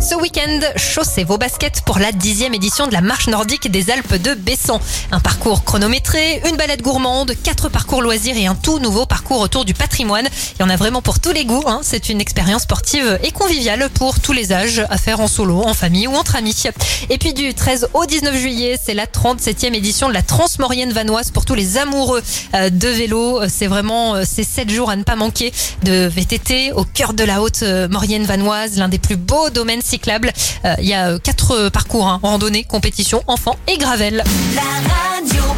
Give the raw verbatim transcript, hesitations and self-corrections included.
Ce week-end, chaussez vos baskets pour la dixième édition de la marche nordique des Alpes de Bessan. Un parcours chronométré, une balade gourmande, quatre parcours loisirs et un tout nouveau parcours autour du patrimoine. Il y en a vraiment pour tous les goûts. Hein. C'est une expérience sportive et conviviale pour tous les âges, à faire en solo, en famille ou entre amis. Et puis du treize au dix-neuf juillet, c'est la trente-septième édition de la Transmaurienne vanoise pour tous les amoureux de vélo. C'est vraiment ces sept jours à ne pas manquer de V T T au cœur de la haute Maurienne vanoise, l'un des plus beaux domaines cyclables. Il y a quatre parcours, hein, randonnée, compétition, enfants et gravel. La radio.